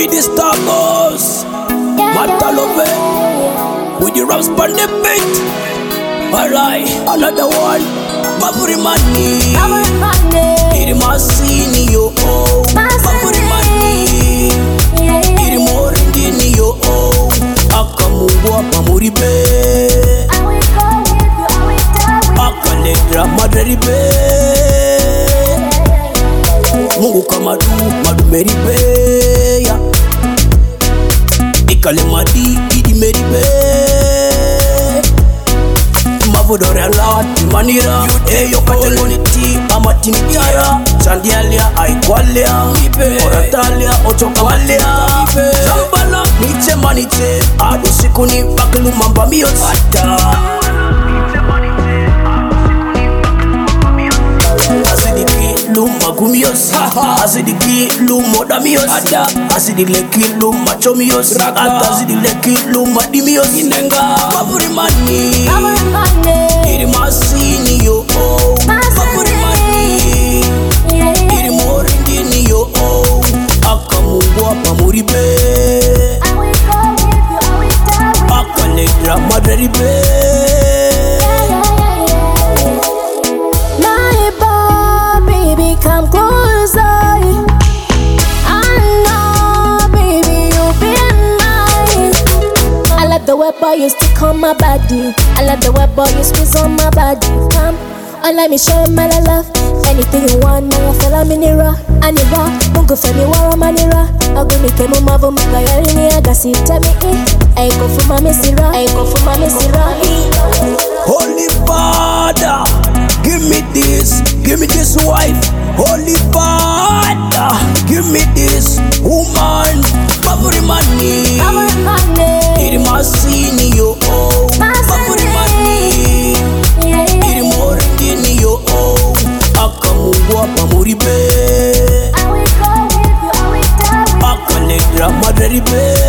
the star boss. Matalove with the raps on the beat. Alright, another one. Mavuri money. Iri masini yo oh. Mavuri money. Iri moringini yo oh. Akamungwa pamuribe. Akalegra madribe. Mungu kama madu meribe ya. Ikale madi idi meribe. Mavodore alati manira. Eyo katengoniti amatini tiara. Chandialia aikwalia. Oratalia ochokalia. Zambala niche maniche. Adu sikuni baklu mamba miyota. Magumios, asidiki lumodamios, asidileki lumachomios, asidileki lumadimios. Inenga mavuri mani, iri masini yo oh. Mavuri mani, iri moringini yo oh. Akamungwa pamuribe, akalegra madribe. Come closer. I know, baby, you've been mine. I love the way boy you stick on my body. I love the way boy you squeeze on my body. Come, let me show you my love. Anything you want, my feel I'm in it. Anira, mungu femi wara manira. Aguni kemu mavu magayari ni agasi temi. I go for my misira. I go for my misira. Holy Father, give me this wife. Holy Father, give me this woman. Mavuri mani, iri masini yo oh. Mavuri mani, iri moringini yo oh. Akamungwa pamuribe, akalegra madribe.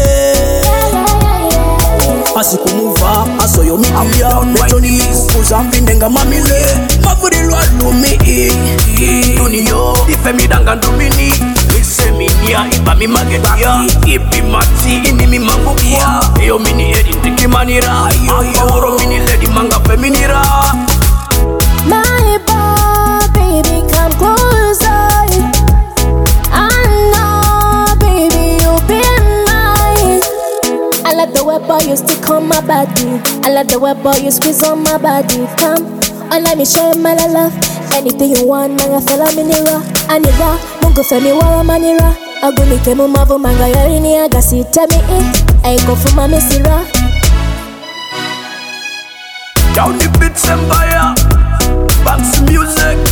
Asikumuva, asoyo mikia. Mechoni kukuza mbindenga mamile. Mavuri lwa lumi Duniyo, ife midanga ndumini. Mise minia, ipa mimagetia. Ipi mati, ini mimangukia. Eyo mini edi ndiki manira. Oro mini ledi manga feminira. My boy, baby, come closer. I know, baby, you've been mine. I love the way boy you stick on my body. I love the way boy you squeeze on my body. Come, let me show you my love. Anything you want, manga fela minira. Anira, mungu femi wara manira. Aguni kemu mavu manga yari ni agasi temi. I go for my misira. Down the beats and fire. Banks music.